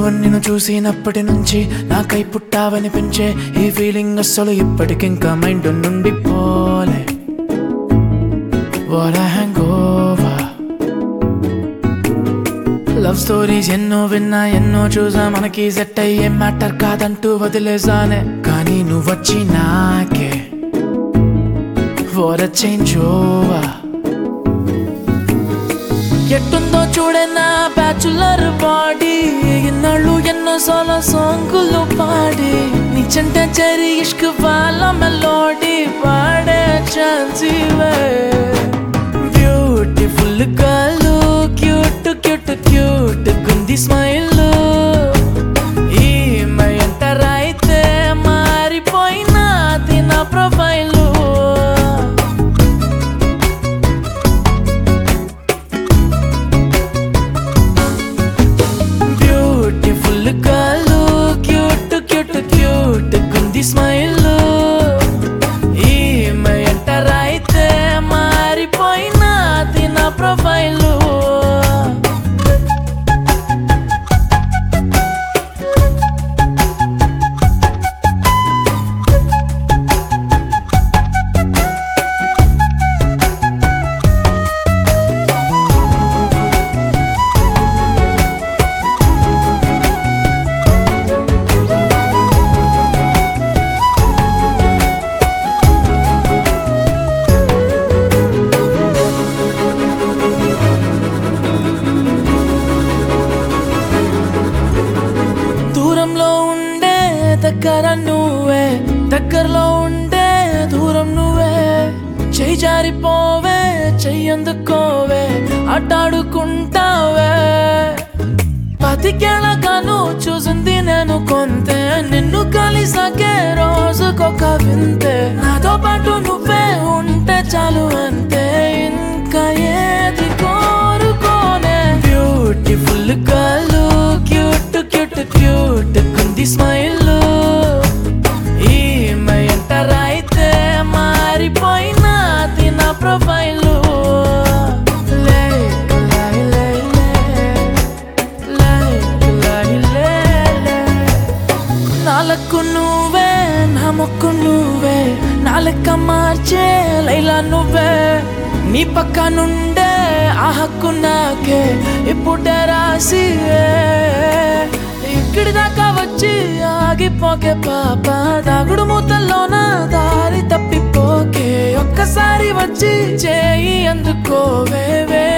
నిన్ను చూసినప్పటి నుంచి నాకై పుట్టావనిపించే ఈ ఫీలింగ్ అస్సలు ఇప్పటికింకా మైండ్ నుండి పోలే. What a hangover. Love stories ఎన్నో విన్నా ఎన్నో చూసా, మనకి సెట్ అయ్యే మ్యాటర్ కాదంటూ వదిలేసానే. కానీ నువ్వొచ్చి నాకే What a changeover. ఎట్టుందో చూడే నా బ్యాచులర్ బాడీ, ఇన్నాళ్ళు ఎన్నో సోలో సాంగులు పాడి నీ చెంట చేరి ఇష్క్ వాళ్ళ మెలోడీ పాడే ఛాన్స్ ఇవే. Beautiful girl, cute cute cute గుంది స్మైల్, ఈమె ఎంటర్ అయితే మారిపోయినది నా profile. Girl, cute, cute, cute, gundi smile. ఈమె ఎంటర్ అయితే మారిపోయినది నా ప్రొఫైల్. దగ్గర నువ్వే, దగ్గరలో ఉండే దూరం నువ్వే. చెయ్యి జారిపోవే, చెయ్యందుకోవే, అడ్డాడుకుంటావే. 10 గాను చూసింది నేను కొంతే, నిన్ను కలిసాకే రోజుకొక వింతే. నాతో పాటు నువ్వే ఉంటే చాలు అంతే, ఇంకా ఏది కోరుకోనే. Beautiful girl, cute cute cute గుంది స్మైల్, ఈమె ఎంటర్ అయితే మారిపోయినది నా ప్రొఫైల్. నాలకు నువ్వే, నా మొక్కు నువ్వే, నా లెక్క మార్చే లైలా నువ్వే. నీ పక్క నుండే ఆ హక్కు నాకే ఇప్పుడే రాసి, ఇక్కడి దాకా వచ్చి ఆగిపోకే పాప. దాగుడు మూతల్లోన దారి తప్పిపోకే, ఒక్కసారి వచ్చి చేయి అందుకోవే.